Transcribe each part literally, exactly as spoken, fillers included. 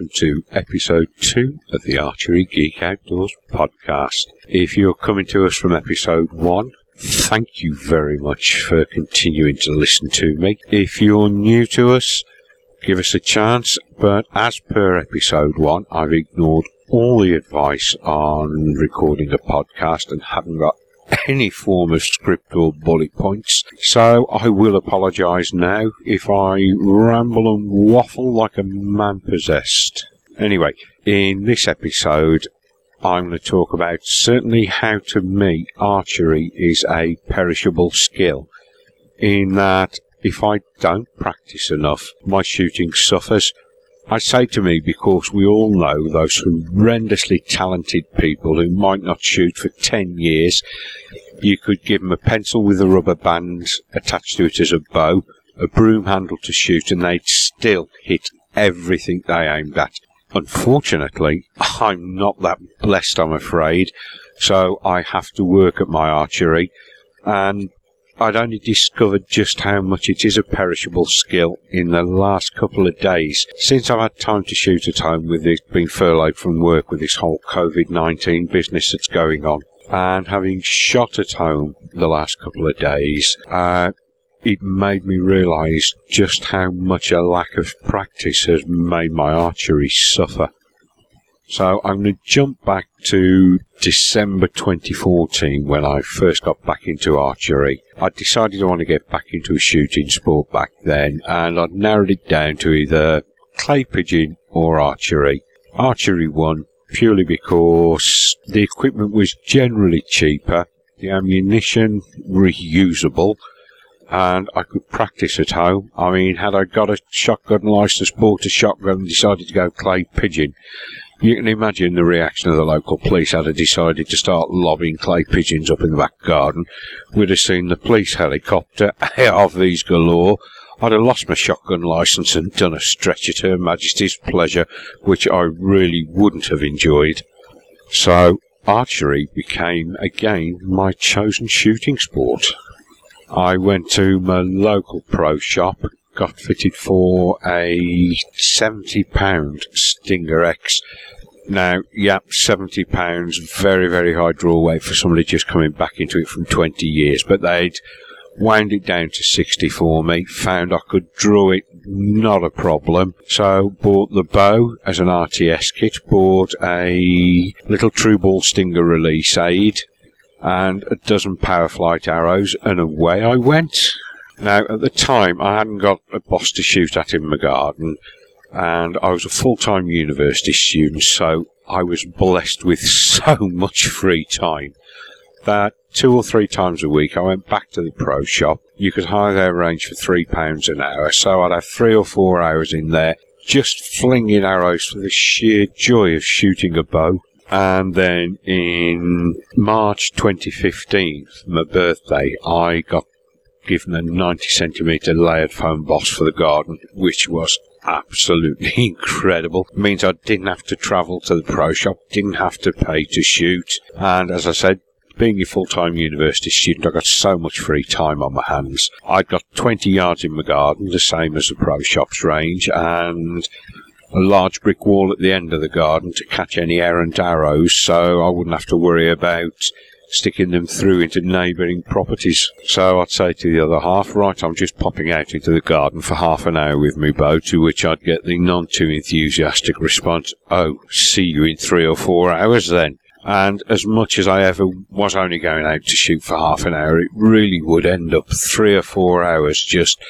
to episode two of the Archery Geek Outdoors podcast. If you're coming to us from episode one, thank you very much for continuing to listen to me. If you're new to us, give us a chance, but as per episode one, I've ignored all the advice on recording a podcast and haven't got any form of script or bullet points, so I will apologise now if I ramble and waffle like a man possessed. Anyway, in this episode I'm going to talk about certainly how to me archery is a perishable skill, in that if I don't practice enough my shooting suffers. I say to me because we all know those horrendously talented people who might not shoot for ten years. You could give them a pencil with a rubber band attached to it as a bow, a broom handle to shoot, and they'd still hit everything they aimed at. Unfortunately, I'm not that blessed, I'm afraid, so I have to work at my archery, and I'd only discovered just how much it is a perishable skill in the last couple of days, since I've had time to shoot at home with this being furloughed from work with this whole covid nineteen business that's going on. And having shot at home the last couple of days, uh, it made me realise just how much a lack of practice has made my archery suffer. So I'm going to jump back to December twenty fourteen when I first got back into archery. I decided I want to get back into a shooting sport back then, and I'd narrowed it down to either clay pigeon or archery. Archery won purely because the equipment was generally cheaper, the ammunition reusable, and I could practice at home. I mean, had I got a shotgun licence, bought a shotgun and decided to go clay pigeon, you can imagine the reaction of the local police had I decided to start lobbing clay pigeons up in the back garden. We'd have seen the police helicopter, A R Vs galore. I'd have lost my shotgun licence and done a stretch at Her Majesty's pleasure, which I really wouldn't have enjoyed. So, archery became, again, my chosen shooting sport. I went to my local pro shop, got fitted for a seventy pound Stinger X. Now, yep, seventy pounds, very, very high draw weight for somebody just coming back into it from twenty years, but they'd wound it down to sixty for me, found I could draw it, not a problem, so bought the bow as an R T S kit, bought a little true ball Stinger release aid, and a dozen power flight arrows, and away I went. Now, at the time, I hadn't got a boss to shoot at in my garden, and I was a full-time university student, so I was blessed with so much free time that two or three times a week I went back to the pro shop. You could hire their range for three pounds an hour, so I'd have three or four hours in there just flinging arrows for the sheer joy of shooting a bow. And then in March twenty fifteen, for my birthday, I got given a ninety centimetre layered foam boss for the garden, which was absolutely incredible. It means I didn't have to travel to the pro shop, didn't have to pay to shoot, and as I said, being a full-time university student, I got so much free time on my hands. I'd got twenty yards in my garden, the same as the pro shop's range, and a large brick wall at the end of the garden to catch any errant arrows, so I wouldn't have to worry about sticking them through into neighbouring properties. So I'd say to the other half, right, I'm just popping out into the garden for half an hour with my bow, to which I'd get the none too enthusiastic response, oh, see you in three or four hours then. And as much as I ever was only going out to shoot for half an hour, it really would end up three or four hours just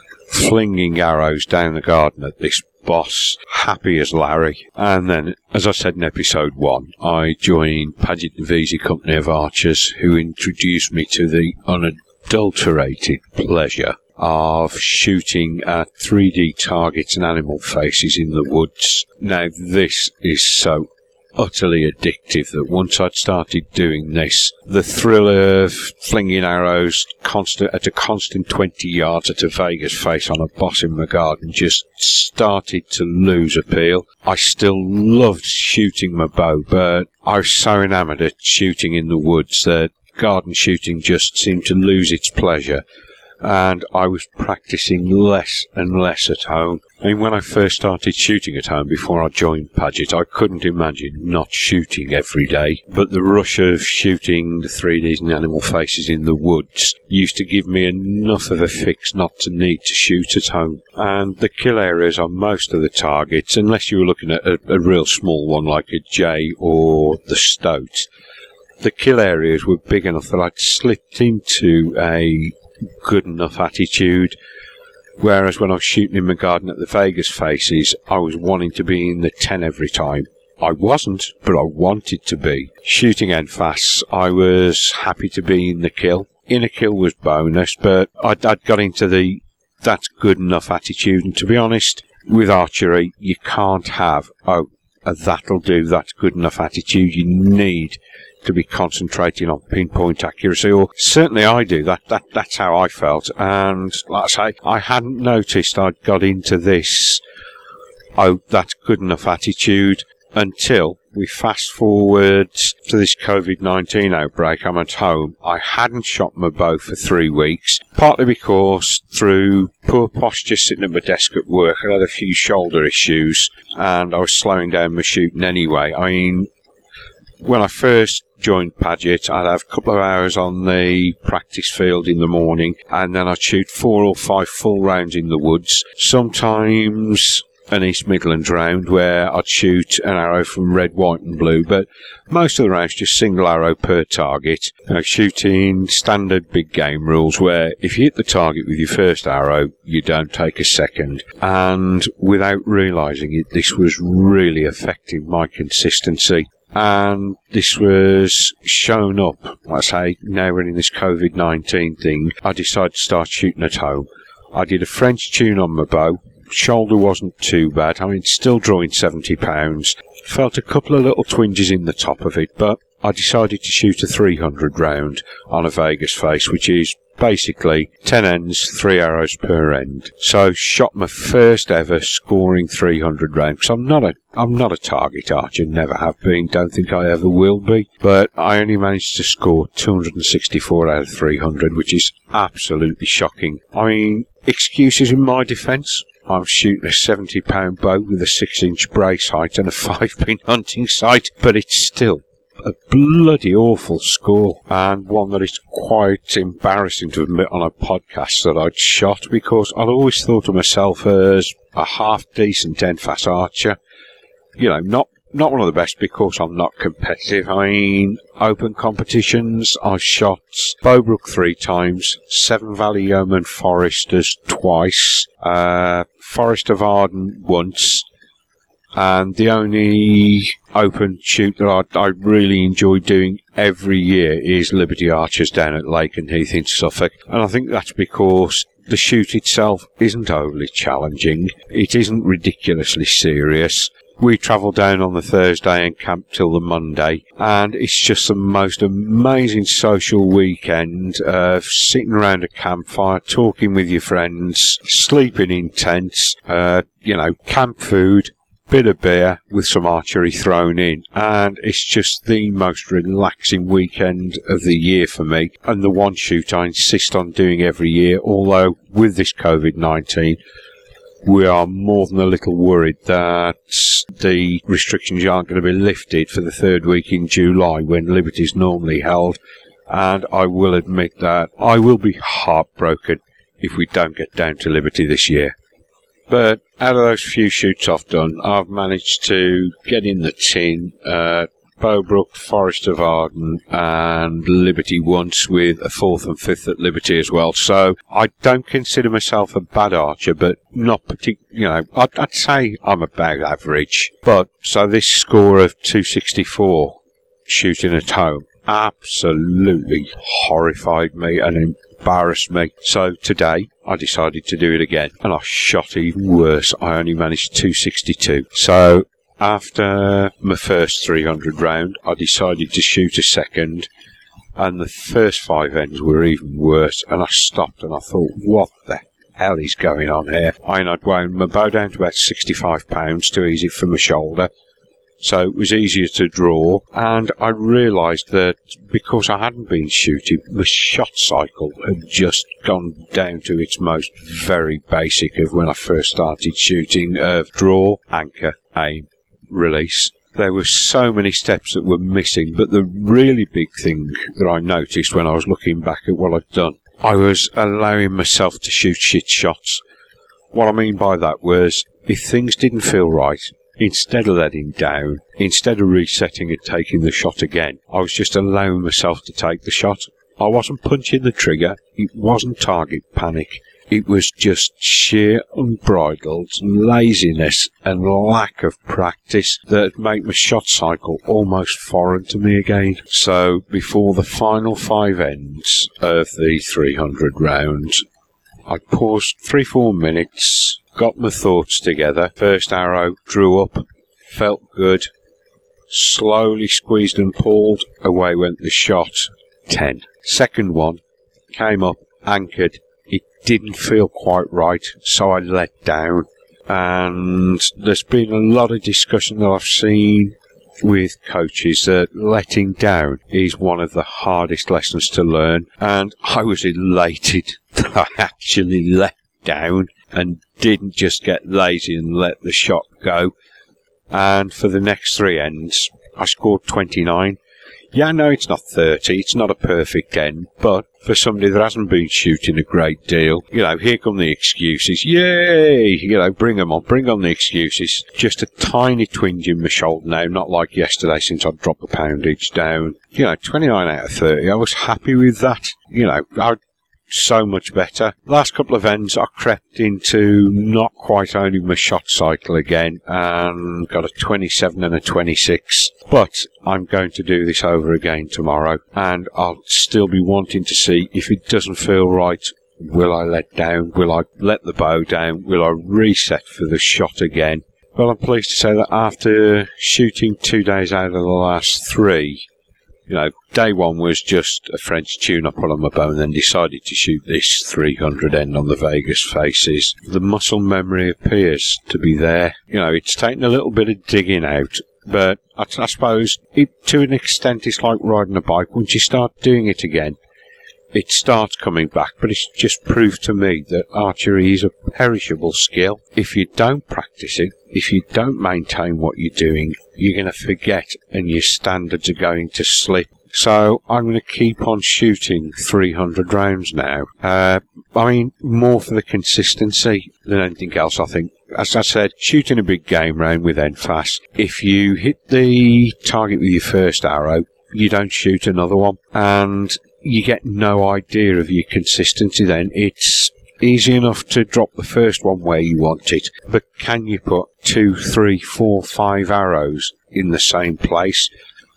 flinging arrows down the garden at this boss, happy as Larry. And then, as I said in episode one, I joined Paget and Vesey Company of Archers, who introduced me to the unadulterated pleasure of shooting at three D targets and animal faces in the woods. Now, this is so utterly addictive that once I'd started doing this, the thrill of flinging arrows constant at a constant twenty yards at a Vegas face on a boss in my garden just started to lose appeal. I still loved shooting my bow, but I was so enamoured at shooting in the woods that garden shooting just seemed to lose its pleasure, and I was practising less and less at home. I mean, when I first started shooting at home before I joined Paget, I couldn't imagine not shooting every day. But the rush of shooting the three Ds and animal faces in the woods used to give me enough of a fix not to need to shoot at home. And the kill areas on most of the targets, unless you were looking at a, a real small one like a jay or the stoat, the kill areas were big enough that I'd slipped into a good enough attitude. Whereas when I was shooting in my garden at the Vegas faces, I was wanting to be in the ten every time. I wasn't, but I wanted to be. Shooting N F A S, I was happy to be in the kill. In a kill was bonus, but I'd, I'd got into the that's good enough attitude. And to be honest, with archery, you can't have, oh, a that'll do, that's good enough attitude. You need to be concentrating on pinpoint accuracy, or certainly I do. That that that's how I felt. And like I say, I hadn't noticed I'd got into this, oh, that's good enough attitude, until we fast forward to this COVID nineteen outbreak. I'm at home. I hadn't shot my bow for three weeks, partly because through poor posture sitting at my desk at work, I had a few shoulder issues, and I was slowing down my shooting anyway. I mean, when I first joined Paget, I'd have a couple of hours on the practice field in the morning, and then I'd shoot four or five full rounds in the woods, sometimes an East Midlands round where I'd shoot an arrow from red, white and blue, but most of the rounds just single arrow per target. You know, shooting standard big game rules where if you hit the target with your first arrow, you don't take a second. And without realising it, this was really affecting my consistency. And this was shown up, like I say, now we're in this COVID nineteen thing. I decided to start shooting at home. I did a French tune on my bow. Shoulder wasn't too bad. I mean, still drawing seventy pounds. Felt a couple of little twinges in the top of it, but I decided to shoot a three hundred round on a Vegas face, which is basically ten ends, three arrows per end. So shot my first ever scoring three hundred rounds. Because I'm not a I'm not a target archer, never have been, don't think I ever will be. But I only managed to score two hundred sixty-four out of three hundred, which is absolutely shocking. I mean, excuses in my defence. I'm shooting a seventy pound bow with a six inch brace height and a five pin hunting sight, but it's still a bloody awful score, and one that is quite embarrassing to admit on a podcast that I'd shot, because I'd always thought of myself as a half-decent N F A S archer. You know, not not one of the best because I'm not competitive. I mean, open competitions, I've shot Bowbrook three times, Seven Valley Yeoman Foresters twice, uh, Forest of Arden once, and the only open shoot that I, I really enjoy doing every year is Liberty Archers down at Lakenheath in Suffolk. And I think that's because the shoot itself isn't overly challenging. It isn't ridiculously serious. We travel down on the Thursday and camp till the Monday, and it's just the most amazing social weekend of sitting around a campfire, talking with your friends, sleeping in tents, uh, you know, camp food, bit of beer with some archery thrown in, and it's just the most relaxing weekend of the year for me, and the one shoot I insist on doing every year, although with this COVID nineteen we are more than a little worried that the restrictions aren't going to be lifted for the third week in July when Liberty's normally held, and I will admit that I will be heartbroken if we don't get down to Liberty this year. But out of those few shoots I've done, I've managed to get in the tin at Bowbrook, Forest of Arden and Liberty once, with a fourth and fifth at Liberty as well. So I don't consider myself a bad archer, but not particularly, you know, I'd, I'd say I'm about average. But so this score of two sixty-four shooting at home absolutely horrified me and embarrassed me. So today I decided to do it again, and I shot even worse. I only managed two sixty-two. So after my first three hundred round, I decided to shoot a second, and the first five ends were even worse, and I stopped and I thought, what the hell is going on here? I mean, I'd wound my bow down to about sixty-five pounds, too easy for my shoulder, so it was easier to draw, and I realised that because I hadn't been shooting, the shot cycle had just gone down to its most very basic of when I first started shooting, of draw, anchor, aim, release. There were so many steps that were missing, but the really big thing that I noticed when I was looking back at what I'd done, I was allowing myself to shoot shit shots. What I mean by that was, if things didn't feel right, instead of letting down, instead of resetting and taking the shot again, I was just allowing myself to take the shot. I wasn't punching the trigger, it wasn't target panic, it was just sheer unbridled laziness and lack of practice that made my shot cycle almost foreign to me again. So, before the final five ends of the three hundred rounds, I paused three, four minutes, got my thoughts together. First arrow, drew up, felt good, slowly squeezed and pulled, away went the shot, ten. Second one, came up, anchored, it didn't feel quite right, so I let down. And there's been a lot of discussion that I've seen with coaches that letting down is one of the hardest lessons to learn, and I was elated that I actually let down and didn't just get lazy and let the shot go. And for the next three ends, I scored twenty-nine. Yeah, no, it's not thirty, it's not a perfect end, but for somebody that hasn't been shooting a great deal, you know, here come the excuses. Yay! You know, bring them on, bring on the excuses. Just a tiny twinge in my shoulder now, not like yesterday since I dropped the poundage down. You know, twenty-nine out of thirty, I was happy with that. You know, I so much better. Last couple of ends I crept into not quite owning my shot cycle again and got a twenty-seven and a twenty-six, but I'm going to do this over again tomorrow, and I'll still be wanting to see if it doesn't feel right. Will I let down? Will I let the bow down? Will I reset for the shot again? Well, I'm pleased to say that after shooting two days out of the last three, you know, day one was just a French tune-up on my bow and then decided to shoot this three hundred end on the Vegas Faces. The muscle memory appears to be there. You know, it's taken a little bit of digging out, but I, I suppose it, to an extent it's like riding a bike. Once you start doing it again, it starts coming back, but it's just proved to me that archery is a perishable skill. If you don't practice it, if you don't maintain what you're doing, you're going to forget and your standards are going to slip. So I'm going to keep on shooting three hundred rounds now. Uh, I mean, more for the consistency than anything else, I think. As I said, shooting a big game round with N F A S, if you hit the target with your first arrow, you don't shoot another one, and you get no idea of your consistency then. It's easy enough to drop the first one where you want it, but can you put two, three, four, five arrows in the same place?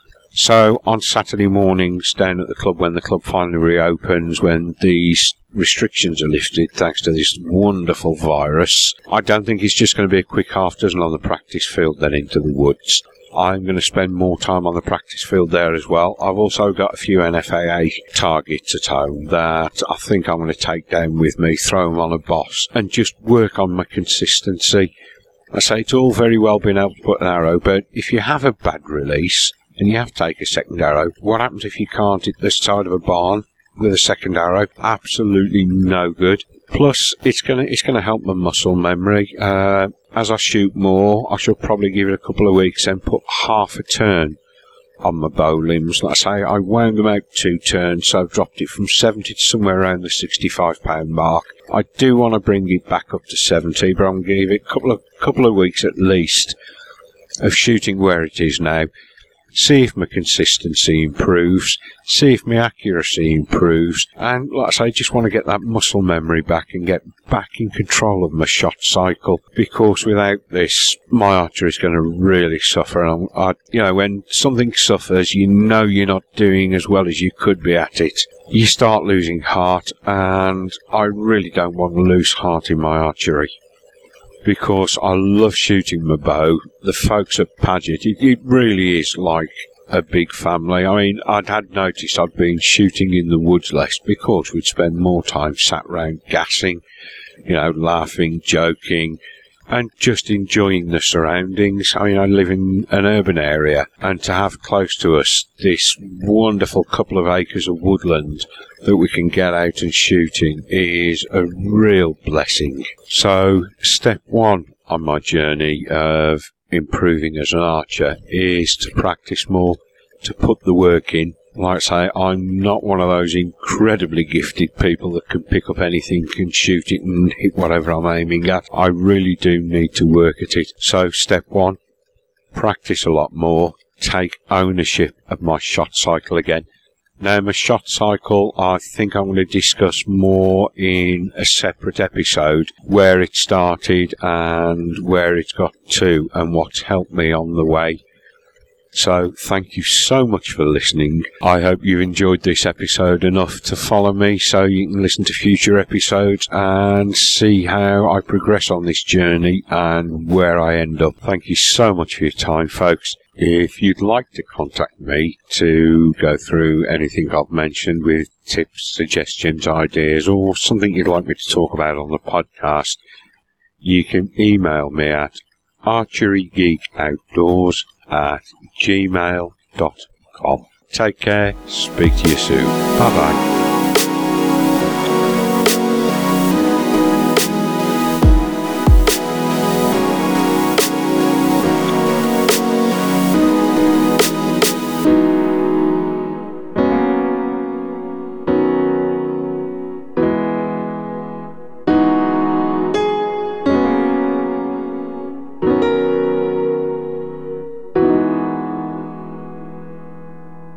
So on Saturday mornings down at the club, when the club finally reopens, when these restrictions are lifted thanks to this wonderful virus, I don't think it's just going to be a quick half dozen on the practice field then into the woods. I'm going to spend more time on the practice field there as well. I've also got a few N F A A targets at home that I think I'm going to take down with me, throw them on a boss, and just work on my consistency. I say it's all very well being able to put an arrow, but if you have a bad release and you have to take a second arrow, what happens if you can't hit the side of a barn with a second arrow? Absolutely no good. Plus, it's going to it's going to help my muscle memory. Uh, as I shoot more, I shall probably give it a couple of weeks and put half a turn on my bow limbs. Like I say, I wound them out two turns, so I've dropped it from seventy to somewhere around the sixty-five pound mark. I do want to bring it back up to seventy, but I'm going to give it a couple of, couple of weeks at least of shooting where it is now. See if my consistency improves, see if my accuracy improves, and like I say, just want to get that muscle memory back and get back in control of my shot cycle, because without this, my archery is going to really suffer. And I, you know, when something suffers, you know you're not doing as well as you could be at it. You start losing heart, and I really don't want to lose heart in my archery, because I love shooting my bow. The folks at Paget, it, it really is like a big family. I mean, I'd had noticed I'd been shooting in the woods less because we'd spend more time sat round gassing, you know, laughing, joking, and just enjoying the surroundings. I mean, I live in an urban area, and to have close to us this wonderful couple of acres of woodland that we can get out and shoot in is a real blessing. So, step one on my journey of improving as an archer is to practice more, to put the work in. Like I say, I'm not one of those incredibly gifted people that can pick up anything and shoot it and hit whatever I'm aiming at. I really do need to work at it. So step one, practice a lot more, take ownership of my shot cycle again. Now, my shot cycle, I think I'm going to discuss more in a separate episode, where it started and where it's got to and what's helped me on the way. So, thank you so much for listening. I hope you enjoyed this episode enough to follow me so you can listen to future episodes and see how I progress on this journey and where I end up. Thank you so much for your time, folks. If you'd like to contact me to go through anything I've mentioned with tips, suggestions, ideas, or something you'd like me to talk about on the podcast, you can email me at archerygeekoutdoors at gmail dot com. Take care. Speak to you soon. Bye bye.